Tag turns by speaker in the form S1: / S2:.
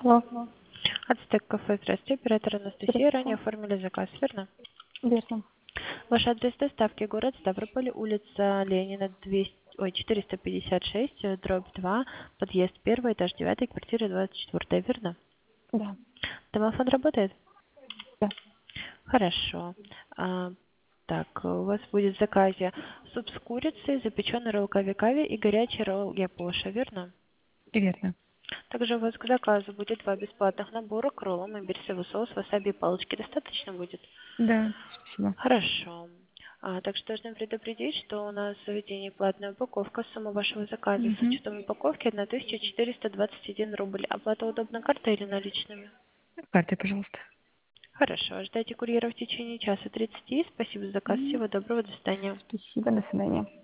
S1: Алло,
S2: Ацтек кафе, здравствуйте, оператор Анастасия. Ранее
S1: здравствуйте.
S2: оформили заказ, верно?
S1: Верно.
S2: Ваш адрес доставки город Ставрополь, улица Ленина, 456, дробь 2, подъезд 1, этаж 9, квартира 24, верно?
S1: Да,
S2: Домофон работает?
S1: да,
S2: Хорошо. Так, у вас будет в заказе суп с курицей, запеченный ролл кави-кави и горячий ролл япоша, верно?
S1: верно.
S2: Также у вас к заказу будет два бесплатных набора к роллам, имбирь соус, васаби и палочки. Достаточно будет?
S1: Да, спасибо.
S2: Хорошо. Также должны предупредить, что у нас в заведении платная упаковка. Сумма вашего заказа с
S1: Угу.
S2: учетом упаковки 1421 рубль. Оплата удобна картой или наличными?
S1: Картой, пожалуйста.
S2: Хорошо. Ждайте курьера в течение часа 30. Спасибо за заказ. Всего доброго. До свидания.
S1: Спасибо, до свидания.